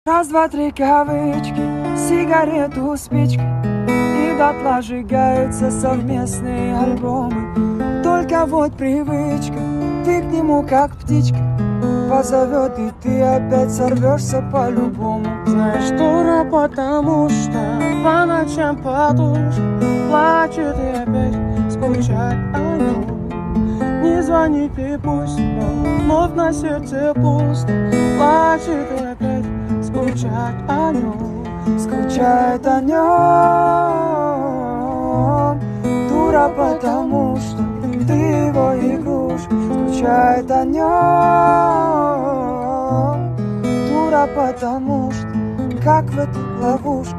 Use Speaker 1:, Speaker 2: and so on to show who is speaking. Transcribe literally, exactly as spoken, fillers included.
Speaker 1: Раз, два, три кавычки, сигарету, спички, и дотла сжигаются совместные альбомы. Только вот привычка, ты к нему как птичка, позовет, и ты опять сорвешься по-любому.
Speaker 2: Знаешь, дура, потому что по ночам подушка плачет и опять скучает о нем. Не звонит и пусть, но вновь на сердце пусто. Плачет и опять скучает о нем.
Speaker 1: Скучает о нем. Дура, потому что ты его игрушка. Скучает о нем. Дура, потому что как в этой ловушке.